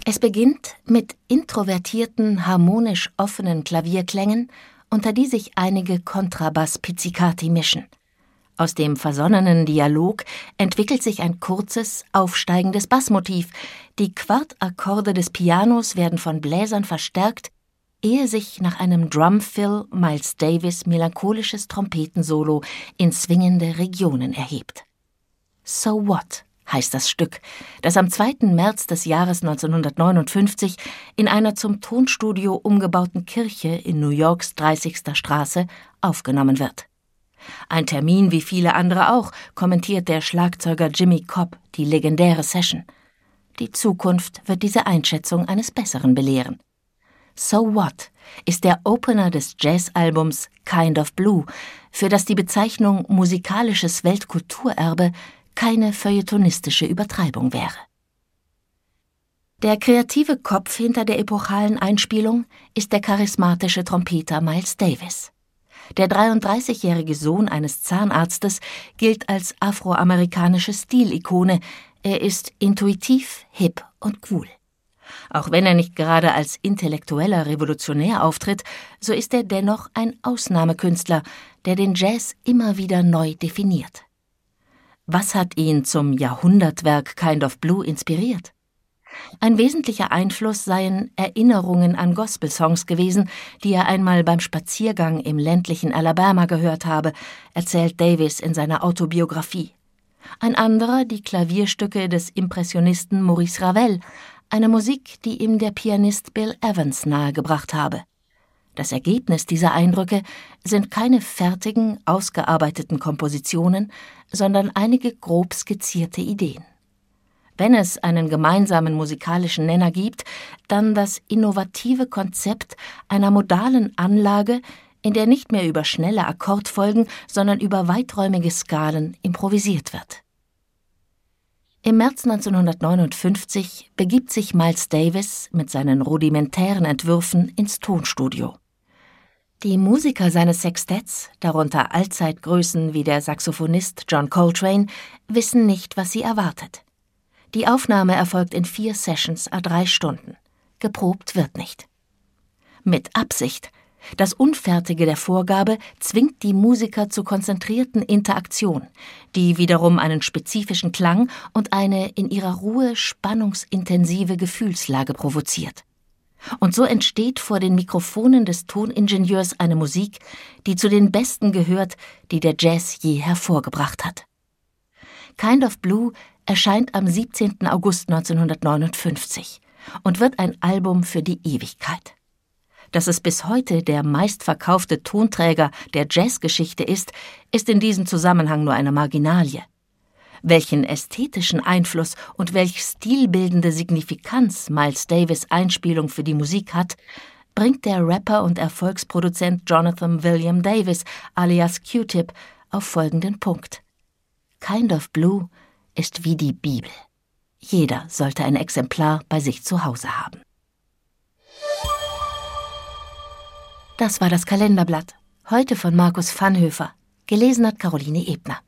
Es beginnt mit introvertierten, harmonisch offenen Klavierklängen, unter die sich einige Kontrabass-Pizzicati mischen. Aus dem versonnenen Dialog entwickelt sich ein kurzes, aufsteigendes Bassmotiv. Die Quartakkorde des Pianos werden von Bläsern verstärkt, ehe sich nach einem Drumfill Miles Davis' melancholisches Trompetensolo in swingende Regionen erhebt. So What heißt das Stück, das am 2. März des Jahres 1959 in einer zum Tonstudio umgebauten Kirche in New Yorks 30. Straße aufgenommen wird. Ein Termin wie viele andere auch, kommentiert der Schlagzeuger Jimmy Cobb die legendäre Session. Die Zukunft wird diese Einschätzung eines Besseren belehren. So What ist der Opener des Jazzalbums Kind of Blue, für das die Bezeichnung musikalisches Weltkulturerbe keine feuilletonistische Übertreibung wäre. Der kreative Kopf hinter der epochalen Einspielung ist der charismatische Trompeter Miles Davis. Der 33-jährige Sohn eines Zahnarztes gilt als afroamerikanische Stilikone. Er ist intuitiv, hip und cool. Auch wenn er nicht gerade als intellektueller Revolutionär auftritt, so ist er dennoch ein Ausnahmekünstler, der den Jazz immer wieder neu definiert. Was hat ihn zum Jahrhundertwerk Kind of Blue inspiriert? Ein wesentlicher Einfluss seien Erinnerungen an Gospelsongs gewesen, die er einmal beim Spaziergang im ländlichen Alabama gehört habe, erzählt Davis in seiner Autobiografie. Ein anderer die Klavierstücke des Impressionisten Maurice Ravel, eine Musik, die ihm der Pianist Bill Evans nahegebracht habe. Das Ergebnis dieser Eindrücke sind keine fertigen, ausgearbeiteten Kompositionen, sondern einige grob skizzierte Ideen. Wenn es einen gemeinsamen musikalischen Nenner gibt, dann das innovative Konzept einer modalen Anlage, in der nicht mehr über schnelle Akkordfolgen, sondern über weiträumige Skalen improvisiert wird. Im März 1959 begibt sich Miles Davis mit seinen rudimentären Entwürfen ins Tonstudio. Die Musiker seines Sextetts, darunter Allzeitgrößen wie der Saxophonist John Coltrane, wissen nicht, was sie erwartet. Die Aufnahme erfolgt in 4 Sessions à 3 Stunden. Geprobt wird nicht. Mit Absicht. Das Unfertige der Vorgabe zwingt die Musiker zur konzentrierten Interaktion, die wiederum einen spezifischen Klang und eine in ihrer Ruhe spannungsintensive Gefühlslage provoziert. Und so entsteht vor den Mikrofonen des Toningenieurs eine Musik, die zu den besten gehört, die der Jazz je hervorgebracht hat. Kind of Blue erscheint am 17. August 1959 und wird ein Album für die Ewigkeit. Dass es bis heute der meistverkaufte Tonträger der Jazzgeschichte ist in diesem Zusammenhang nur eine Marginalie. Welchen ästhetischen Einfluss und welch stilbildende Signifikanz Miles Davis' Einspielung für die Musik hat, bringt der Rapper und Erfolgsproduzent Jonathan William Davis alias Q-Tip auf folgenden Punkt: Kind of Blue ist wie die Bibel. Jeder sollte ein Exemplar bei sich zu Hause haben. Das war das Kalenderblatt. Heute von Markus Vanhöfer. Gelesen hat Caroline Ebner.